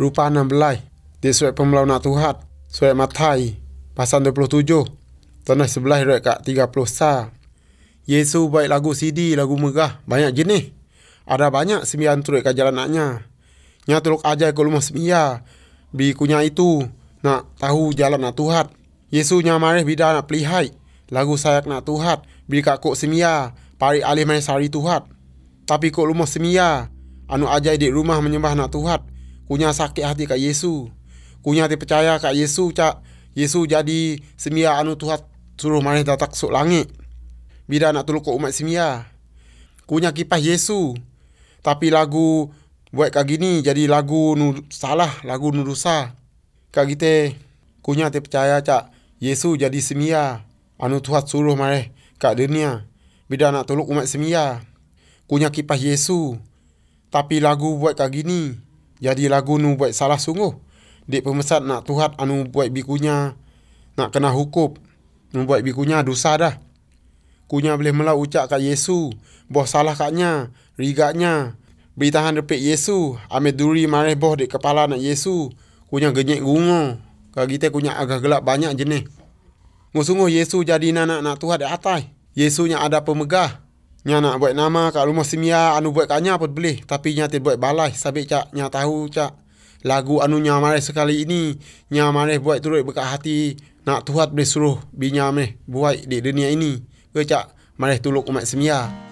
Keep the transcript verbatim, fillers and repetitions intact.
rupa enam belas di surat pembelau nak Tuhan, surat Matai pasal dua puluh tujuh tanah sebelah ayat kat tiga puluh sa. Yesus baik lagu C D, lagu megah, banyak jenis. Ada banyak sembilan turut kat jalan naknya. Nya tolok ajar ke rumah semia, bi kunya itu nak tahu jalan nak Tuhan. Yesus nya marih bida nak pelihai, lagu sayak nak Tuhan, bi kat kok semia, pari alih mai sari Tuhan. Tapi kok rumah semia, anu ajar di rumah menyembah nak Tuhan, kunya sakit hati kat Yesus. Kunya ti percaya kat Yesus cak Yesus jadi semia anu Tuhan suruh marih datak sok langit. Bida nak tolong kok umat semia. Kunya kipas Yesus. Tapi lagu buat kak gini jadi lagu nu salah, lagu nu dosa. Kak kita kunya ti percaya cak Yesus jadi semia anu Tuhan suruh marih kat dunia. Bida nak tolong umat semia. Kunya kipas Yesus. Tapi lagu buat kak gini jadi lagu nu buat salah sungguh. Dik pemesan nak Tuhan anu buat bikunya nak kena hukum. Nu buat bikunya dosa dah. Kunya boleh melau ucap kat Yesus, boh salah katnya, rigaknya. Beritahan repek Yesus, ambil duri marih boh di kepala nak Yesus. Kunya genyek gungo. Kak kita kunya agak gelap banyak jenis. Sungguh Yesus jadi anak nak Tuhan di atas. Yesus nya ada pemegah. Nya nak buat nama kat rumah semia anu buat kanya pun boleh. Tapi nya ti buat balai. Sabik cak nya tahu cak lagu anu nya marih sekali ini, nya marih buat turut berkat hati nak Tuhan boleh suruh binya marih buat di dunia ini. Ke cak marih tolong umat semia.